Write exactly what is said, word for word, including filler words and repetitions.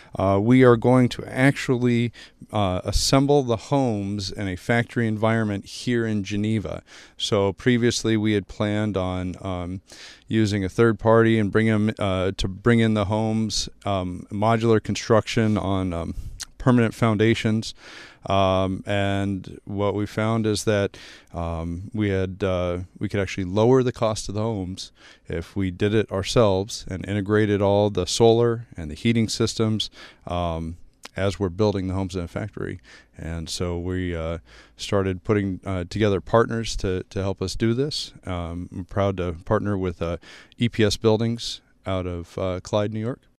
Uh, we are going to actually uh, assemble the homes in a factory environment here in Geneva. So previously we had planned on um, using a third party and bring them uh, to bring in the homes, um, modular construction on um, permanent foundations. Um, and what we found is that um, we had uh, we could actually lower the cost of the homes if we did it ourselves and integrated all the solar and the heating systems um, as we're building the homes in a factory. And so we uh, started putting uh, together partners to, to help us do this. Um, I'm proud to partner with uh, E P S Buildings out of uh, Clyde, New York.